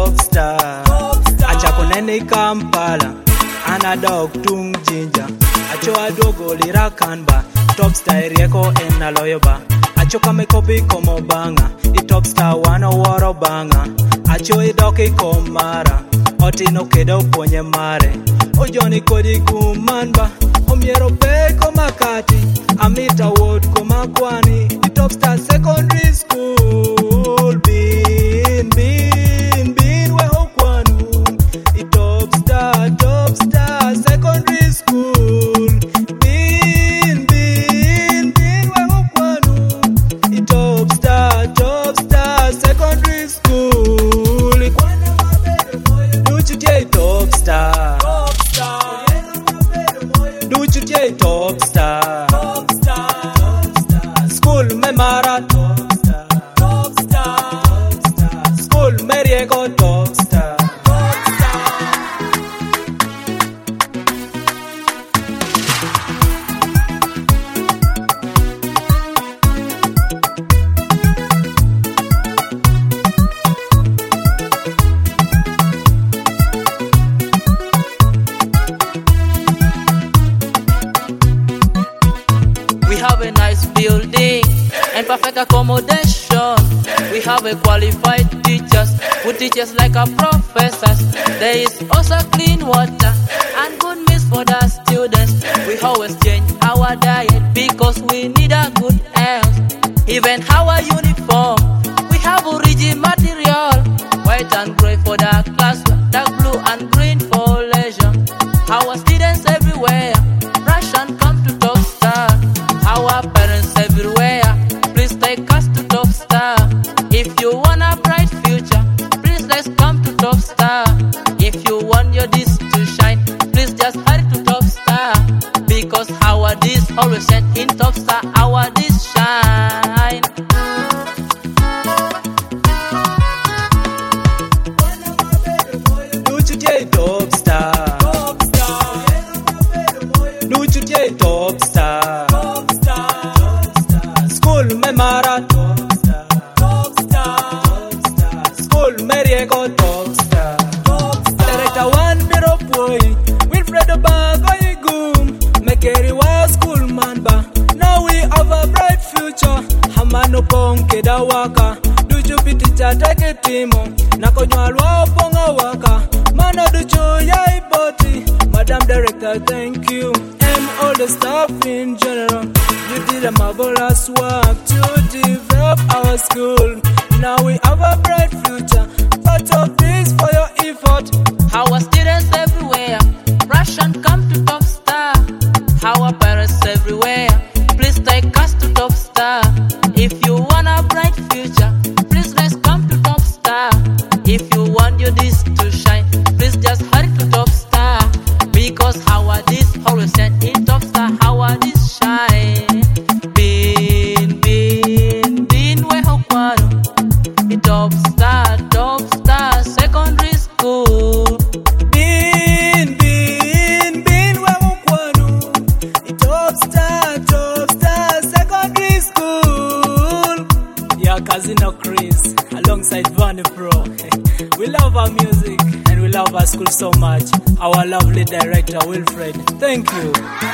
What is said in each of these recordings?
top star. Achako nene Kampala, anadog tung jinja. Acho adogo lira kanba, top star rieko en aloyoba. Acho kame kopi como banga, I top star wano waro banga. Acho idoki komara, otino kedo ponye mare. Ojoni kodi kumanba, omiero peko makati. Amita word koma kwani, I top star secondary school. Bin we hokwanu, I top star secondary school. Bin we hokwanu, I top star secondary school. Duchutie top star. Duchutie top star. School me mara top star. School me riego top star. We have a nice building and perfect accommodation. We have a qualified teachers who teach us like our professors. There is also clean water and good meals for the students. We always change our diet because we need a good health. Even our uniform, we have original material. White and grey for the class, dark blue and green for leisure. Our students everywhere rush and come to top star. Our parents everywhere, please take us to top star. If you want a bright future, please let's come to top star. If you want your disc to shine, please just hurry to top star. Because our disc always shine in top star, our disc shine. Duchutie top star. Duchutie top star. School me mara top star. School me riego top star. Director one miro boy, Wilfred Obago igum. Mekeri wa school man ba. Now we have a bright future. Hamano ponke da waka. Duchu piticha take timo. Nakonyalwa ponga waka. Mano duchu ya iboti. Madam Director, thank you. And all the staff in general. You did a marvelous work to develop our school. Now we have a bright future. Part of this for your effort. Our students everywhere rush and come to top star. Our parents everywhere, please take us to top star. If you want a bright future, please let's come to top star. If you want your disc to shine, please just hurry to top star. Because our disc always shine in top star, our disc shine. Bin we hokwano, I top star secondary school. Bin we hokwano, I top star secondary school. Yeah, Casino Chris alongside Vanny Pro. We love our music and we love our school so much. Our lovely director Wilfred, thank you.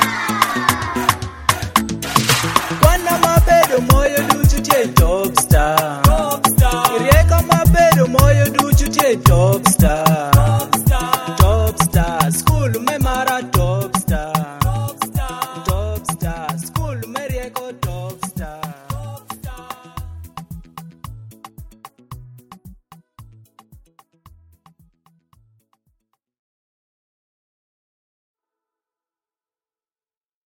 Wana mabedo moyo duchutie top star. Irieka mabedo moyo duchutie top star. Top star. School me mara top star. Top star. School me rieko top star.